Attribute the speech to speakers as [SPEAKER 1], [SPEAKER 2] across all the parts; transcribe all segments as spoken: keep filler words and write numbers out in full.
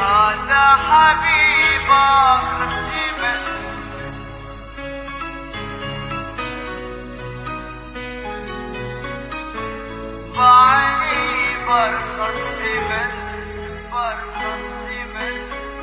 [SPEAKER 1] هذا حبيب آخر زمن بعيني برخص زمن برخص زمن.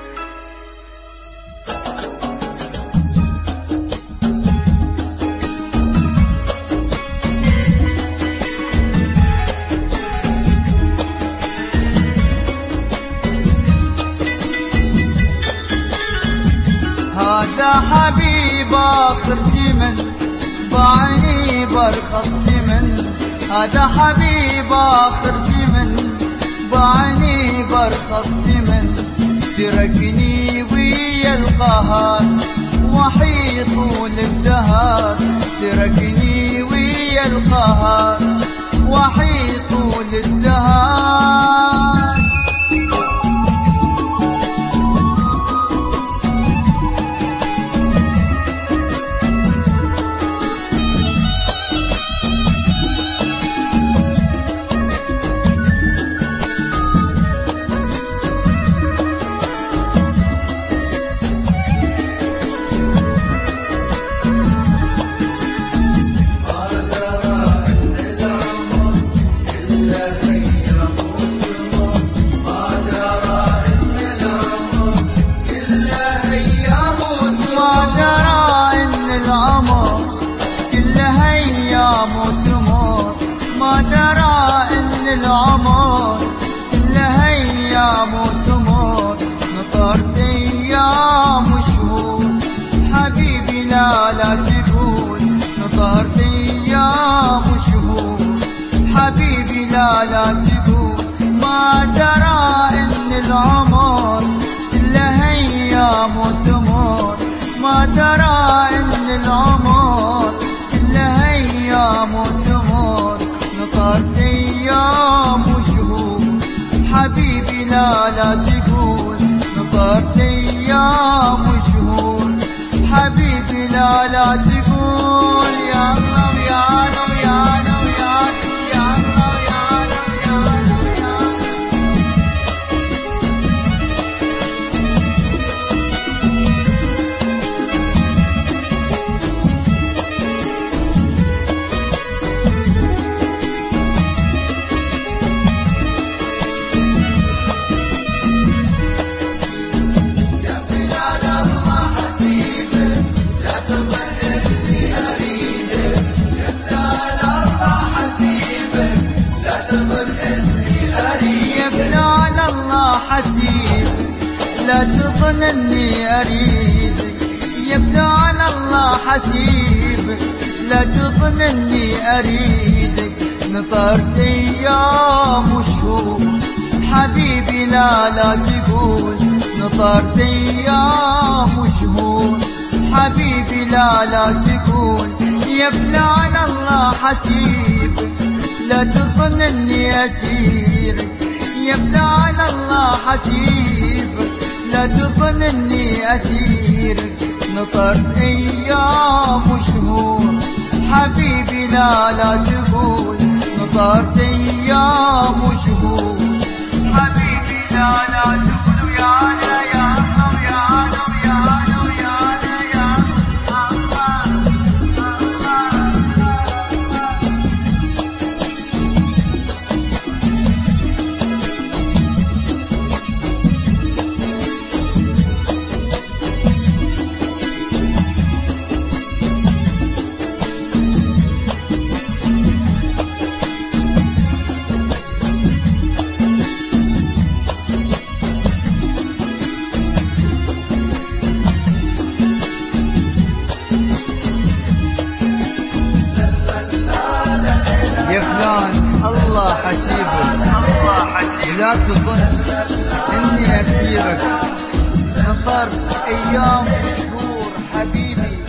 [SPEAKER 2] هذا حبيب آخر زمن بعيني برخص زمن. هذا حبيب آخر زمن بعيني برخص زمن. تركني ويا القهر وحيد طول الدهر. تركني ويا القهر وحيد طول الدهر. ما درى ان العمر كلها ايام وتمر. نطرت ايام وشهور حبيبي لا لا تقول. نطرت ايام وشهور حبيبي لا لا تقول. ما درى ان العمر كلها ايام وتمر. ما درى ان العمر كلها ايام وتمر. نطرت ايام وشهور حبيبي لا لا تقول. نطرت ايام وشهور حبيبي لا لا تقول. يا الله ويا الله ويا الله ويا الله يا الله ويا الله ويا الله. حسيب لا تظن اني اريدك. يا فلان الله حسيب لا تظن اني اريدك. نطرت ايام وشهور حبيبي لا لا تقول. نطرت ايام وشهور حبيبي لا لا تقول. يا فلان الله حسيب لا تظن اني اسيرك. يا فلان الله حسيب لا تظن اني اسيرك. نطرت ايام وشهور حبيبي لا لا تقول. نطرت ايام وشهور
[SPEAKER 1] حبيبي لا لا تقول. يا لا يا الله يا الله يا الله يا الله يا
[SPEAKER 2] الله حسيبك لا تظن اني اسيرك. نطرت ايام وشهور حبيبي